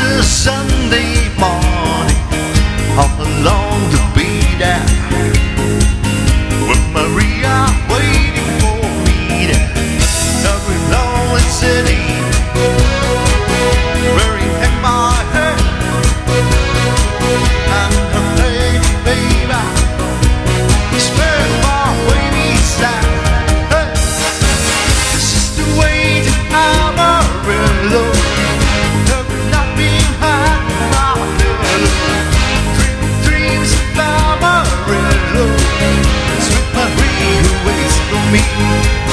a Sunday morning, all along the beat out, with Maria waiting for me there. Every lonely city, wearing in my head, and her baby, spare my wavy side. Hey, this is the way to Amarillo. Every night behind my pillow, dreams of Amarillo. Sweet Maria who waits for me.